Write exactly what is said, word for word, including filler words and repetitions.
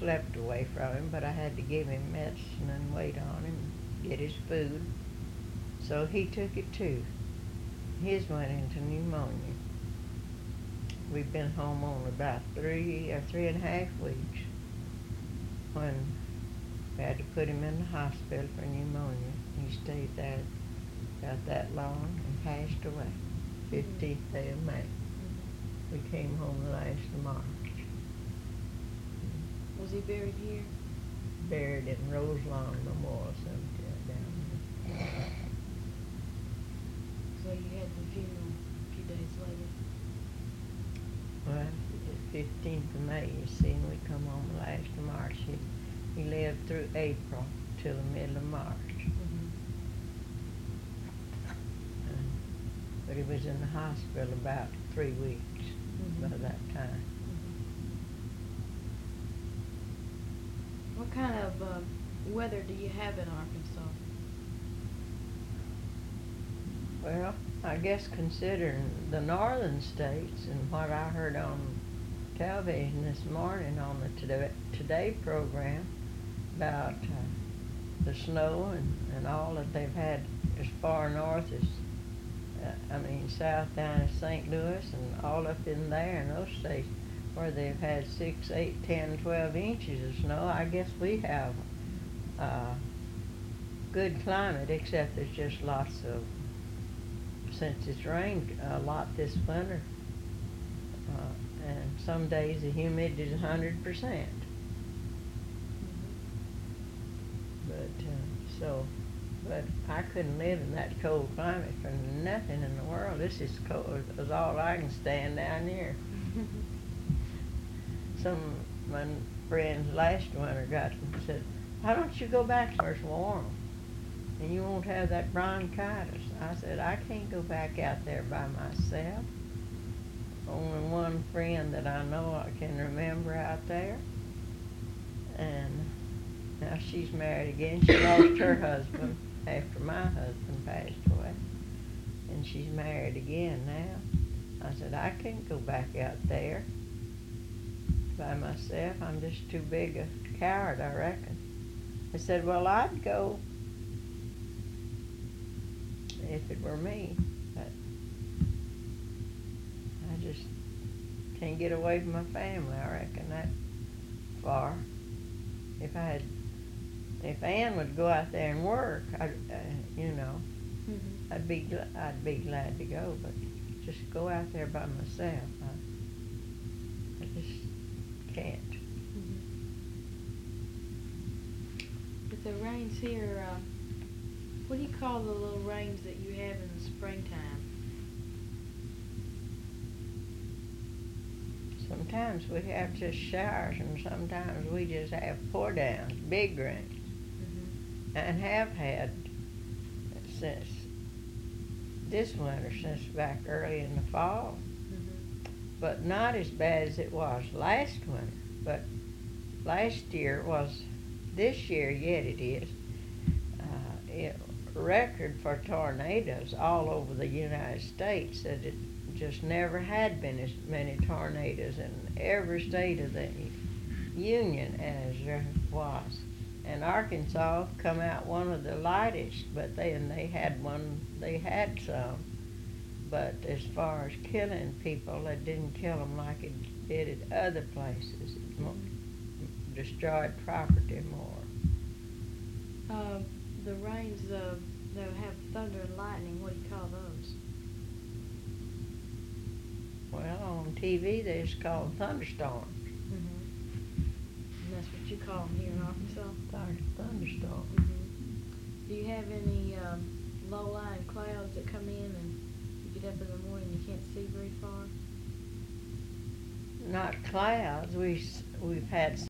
slept away from him, but I had to give him medicine and wait on him, get his food. So he took it too. His went into pneumonia. We've been home only about three or three and a half weeks when we had to put him in the hospital for pneumonia. He stayed there about that long and passed away, fifteenth day of May. We came home the last of March. Was he buried here? Buried in Roselawn Memorial Cemetery down there. So you had the funeral a few days later? Well, the fifteenth of May, you see, and we come home the last of March. He, he lived through April till the middle of March. Mm-hmm. Uh, but he was in the hospital about three weeks Mm-hmm. by that time. Mm-hmm. What kind of uh, weather do you have in Arkansas? Well, I guess considering the northern states and what I heard on television this morning on the Today, today program about uh, the snow and, and all that they've had as far north as, uh, I mean, south down to Saint Louis and all up in there in those states where they've had six, eight, ten, twelve inches of snow. I guess we have uh, good climate, except there's just lots of, since it's rained a lot this winter, uh, and some days the humidity is one hundred percent. But, uh, so, but I couldn't live in that cold climate for nothing in the world. This is cold, is all I can stand down here. Some of my friends last winter got and said, why don't you go back where it's warm and you won't have that bronchitis? I said, I can't go back out there by myself. Only one friend that I know I can remember out there. And now she's married again. She lost her husband after my husband passed away. And she's married again now. I said, I can't go back out there by myself. I'm just too big a coward, I reckon. I said, well, I'd go if it were me, but I just can't get away from my family, I reckon, that far. If I had, if Ann would go out there and work, I'd, uh, you know, mm-hmm. I'd be, gl- I'd be glad to go, but just go out there by myself, I, I just can't. Mm-hmm. If it rains here, uh, what do you call the little rains that you have in the springtime? Sometimes we have just showers, and sometimes we just have pour downs, big rains, mm-hmm. and have had since this winter, since back early in the fall, mm-hmm. but not as bad as it was last winter. But last year was, this year yet it is, uh, it, record for tornadoes all over the United States, that it just never had been as many tornadoes in every state of the Union as there was. And Arkansas come out one of the lightest, but then they had one, they had some. But as far as killing people, it didn't kill them like it did at other places. It mo- destroyed property more. Um, the rains uh, that have thunder and lightning, what do you call those? Well, on T V they just call them thunderstorms. Mm-hmm. And that's what you call them here in Arkansas? Thunderstorms. Mm-hmm. Do you have any um, low-lying clouds that come in and you get up in the morning and you can't see very far? Not clouds. We, we've had